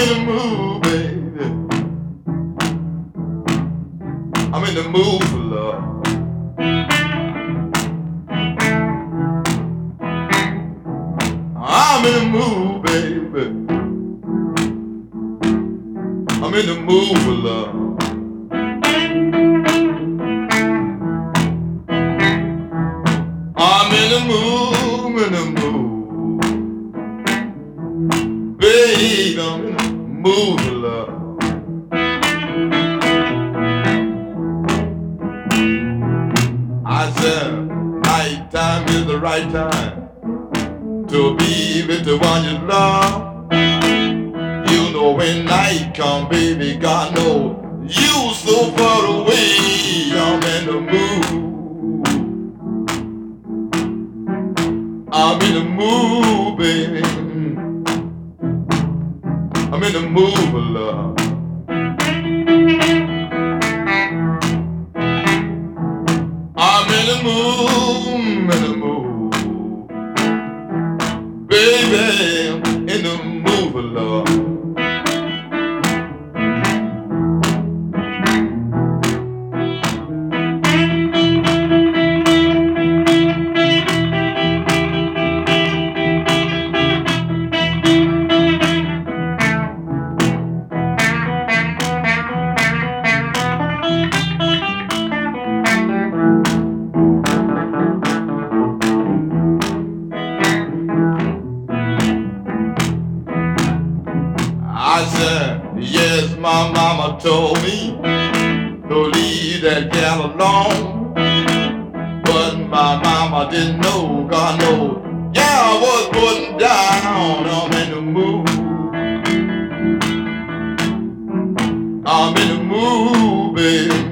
in the mood, baby. I'm in the mood for love. I'm in the mood, baby. I'm in the mood for love. I'm in the mood, in the mood. Baby, I'm in the mood for love. I said, night time is the right time to be with the one you love. You know when night come, baby, God know you so far away. I'm in the mood. I'm in the mood, baby. I'm in the mood for love. I'm in the mood, baby, in the mood for love. I said, yes, my mama told me to leave that gal alone. But my mama didn't know, God knows. Yeah, I was putting down. I'm in the mood. I'm in the mood, baby.